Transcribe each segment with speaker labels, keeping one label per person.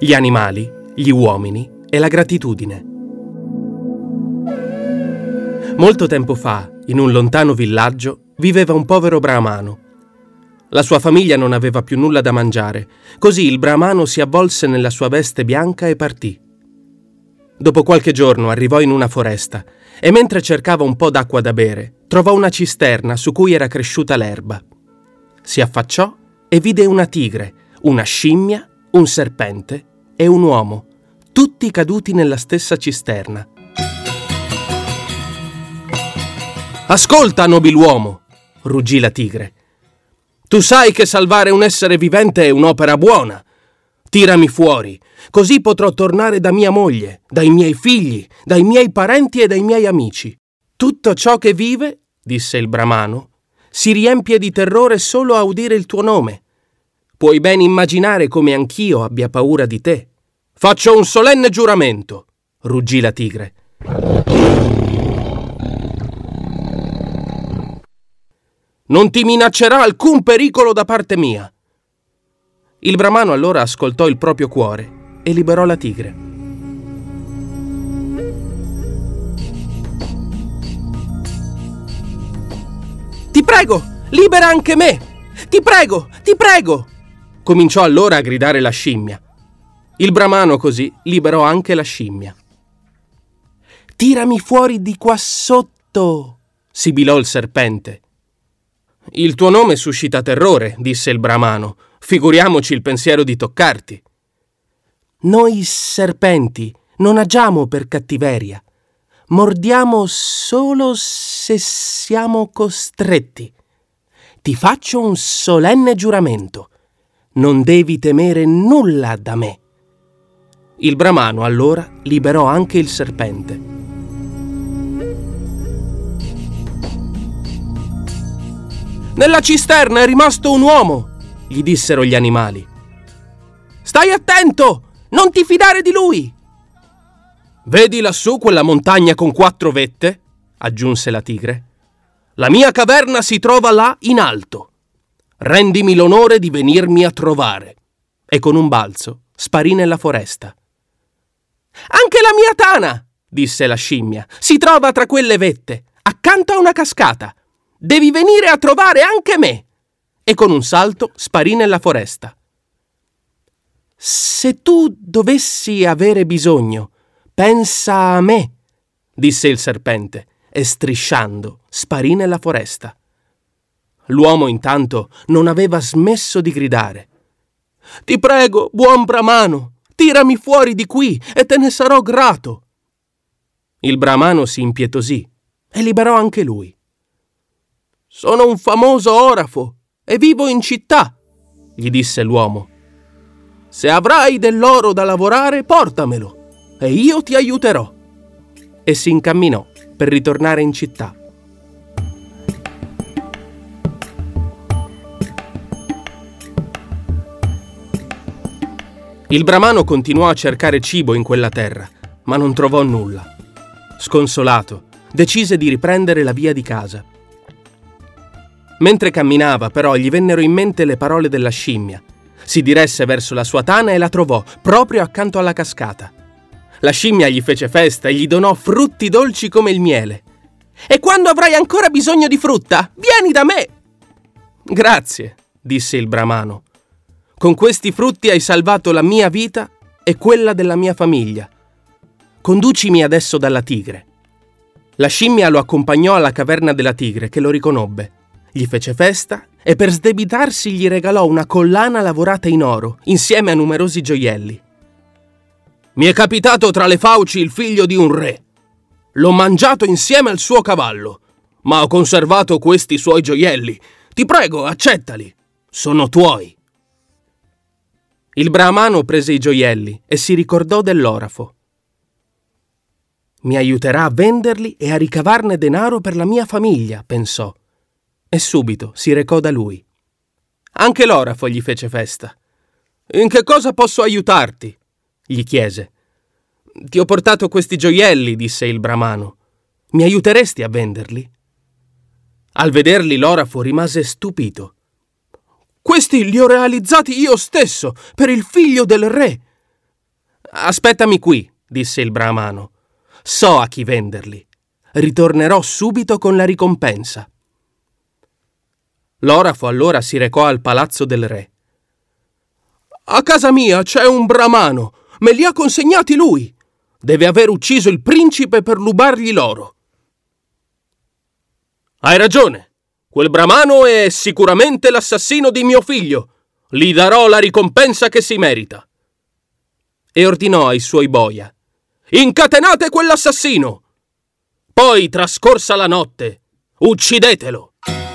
Speaker 1: gli animali, gli uomini e la gratitudine. Molto tempo fa, in un lontano villaggio, viveva un povero brahmano. La sua famiglia non aveva più nulla da mangiare, così il brahmano si avvolse nella sua veste bianca e partì. Dopo qualche giorno arrivò in una foresta e mentre cercava un po' d'acqua da bere, trovò una cisterna su cui era cresciuta l'erba. Si affacciò e vide una tigre, una scimmia, un serpente e un uomo, tutti caduti nella stessa cisterna. «Ascolta, nobiluomo!» ruggì la tigre. «Tu sai che salvare un essere vivente è un'opera buona. Tirami fuori, così potrò tornare da mia moglie, dai miei figli, dai miei parenti e dai miei amici. Tutto ciò che vive, disse il brahmano, si riempie di terrore solo a udire il tuo nome. Puoi ben immaginare come anch'io abbia paura di te. Faccio un solenne giuramento», ruggì la tigre. «Non ti minaccerà alcun pericolo da parte mia». Il brahmano allora ascoltò il proprio cuore e liberò la tigre. «Ti prego, libera anche me! Ti prego, ti prego!» Cominciò allora a gridare la scimmia. Il brahmano così liberò anche la scimmia. «Tirami fuori di qua sotto!» sibilò il serpente. «Il tuo nome suscita terrore», disse il brahmano. «Figuriamoci il pensiero di toccarti». «Noi serpenti non agiamo per cattiveria. Mordiamo solo se siamo costretti. Ti faccio un solenne giuramento. Non devi temere nulla da me». Il brahmano allora liberò anche il serpente. «Nella cisterna è rimasto un uomo», gli dissero gli animali. «Stai attento! Non ti fidare di lui!» «Vedi lassù quella montagna con 4 vette?» aggiunse la tigre. «La mia caverna si trova là in alto. Rendimi l'onore di venirmi a trovare». E con un balzo sparì nella foresta. «Anche la mia tana», disse la scimmia, «si trova tra quelle vette, accanto a una cascata. Devi venire a trovare anche me!» E con un salto sparì nella foresta. «Se tu dovessi avere bisogno, pensa a me», disse il serpente, e strisciando sparì nella foresta. L'uomo intanto non aveva smesso di gridare. «Ti prego, buon brahmano, tirami fuori di qui e te ne sarò grato». Il brahmano si impietosì e liberò anche lui. «Sono un famoso orafo e vivo in città», gli disse l'uomo. «Se avrai dell'oro da lavorare, portamelo e io ti aiuterò». E si incamminò per ritornare in città. Il brahmano continuò a cercare cibo in quella terra, ma non trovò nulla. Sconsolato, decise di riprendere la via di casa. Mentre camminava, però, gli vennero in mente le parole della scimmia. Si diresse verso la sua tana e la trovò proprio accanto alla cascata. La scimmia gli fece festa e gli donò frutti dolci come il miele. «E quando avrai ancora bisogno di frutta, vieni da me!» «Grazie», disse il brahmano. «Con questi frutti hai salvato la mia vita e quella della mia famiglia. Conducimi adesso dalla tigre». La scimmia lo accompagnò alla caverna della tigre, che lo riconobbe. Gli fece festa e per sdebitarsi gli regalò una collana lavorata in oro, insieme a numerosi gioielli. «Mi è capitato tra le fauci il figlio di un re. L'ho mangiato insieme al suo cavallo, ma ho conservato questi suoi gioielli. Ti prego, accettali. Sono tuoi». Il brahmano prese i gioielli e si ricordò dell'orafo. «Mi aiuterà a venderli e a ricavarne denaro per la mia famiglia», pensò. E subito si recò da lui. Anche l'orafo gli fece festa. «In che cosa posso aiutarti?» gli chiese. «Ti ho portato questi gioielli», disse il brahmano. «Mi aiuteresti a venderli?» Al vederli l'orafo rimase stupito. «Questi li ho realizzati io stesso, per il figlio del re. Aspettami qui, disse il Brahmano. So a chi venderli. Ritornerò subito con la ricompensa. L'orafo allora si recò al palazzo del re. A casa mia c'è un Brahmano, me li ha consegnati lui. Deve aver ucciso il principe per rubargli l'oro. Hai ragione, quel Brahmano è sicuramente l'assassino di mio figlio. Gli darò la ricompensa che si merita. E ordinò ai suoi boia: incatenate quell'assassino! Poi, trascorsa la notte, uccidetelo!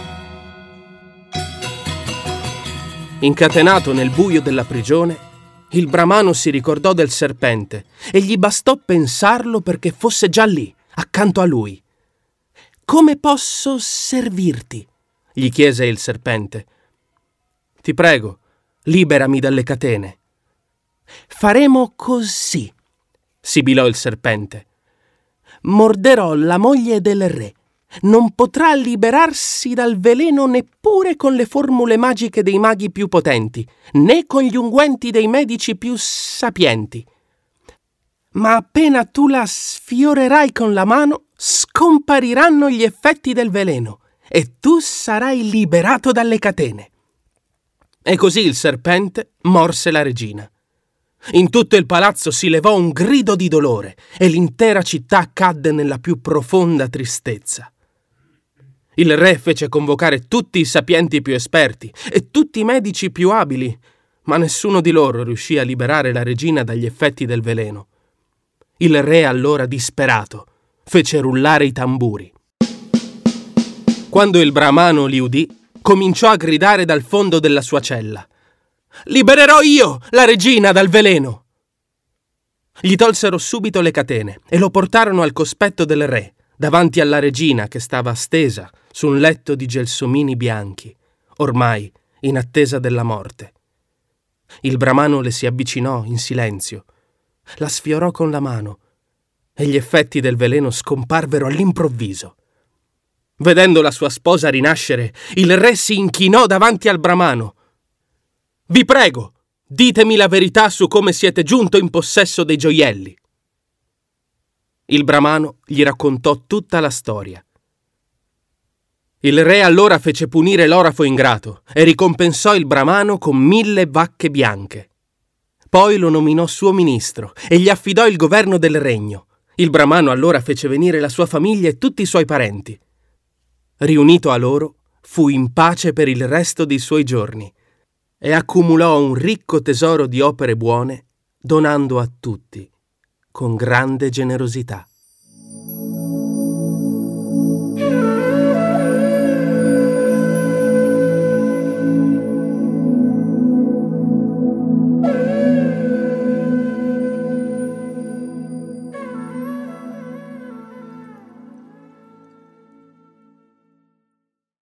Speaker 1: Incatenato nel buio della prigione, il Brahmano si ricordò del serpente e gli bastò pensarlo perché fosse già lì, accanto a lui. «Come posso servirti?» gli chiese il serpente. «Ti prego, liberami dalle catene». «Faremo così», sibilò il serpente. «Morderò la moglie del re. Non potrà liberarsi dal veleno neppure con le formule magiche dei maghi più potenti, né con gli unguenti dei medici più sapienti. Ma appena tu la sfiorerai con la mano, scompariranno gli effetti del veleno e tu sarai liberato dalle catene». E così il serpente morse la regina. In tutto il palazzo si levò un grido di dolore e l'intera città cadde nella più profonda tristezza. Il re fece convocare tutti i sapienti più esperti e tutti i medici più abili, ma nessuno di loro riuscì a liberare la regina dagli effetti del veleno. Il re allora, disperato, fece rullare i tamburi. Quando il Brahmano li udì, cominciò a gridare dal fondo della sua cella: «Libererò io la regina dal veleno!» Gli tolsero subito le catene e lo portarono al cospetto del re, davanti alla regina che stava stesa su un letto di gelsomini bianchi, ormai in attesa della morte. Il Brahmano le si avvicinò in silenzio, la sfiorò con la mano e gli effetti del veleno scomparvero all'improvviso. Vedendo la sua sposa rinascere, il re si inchinò davanti al Brahmano. «Vi prego, ditemi la verità su come siete giunto in possesso dei gioielli». Il Brahmano gli raccontò tutta la storia. Il re allora fece punire l'orafo ingrato e ricompensò il Brahmano con 1000 vacche bianche. Poi lo nominò suo ministro e gli affidò il governo del regno. Il Brahmano allora fece venire la sua famiglia e tutti i suoi parenti. Riunito a loro, fu in pace per il resto dei suoi giorni e accumulò un ricco tesoro di opere buone, donando a tutti con grande generosità.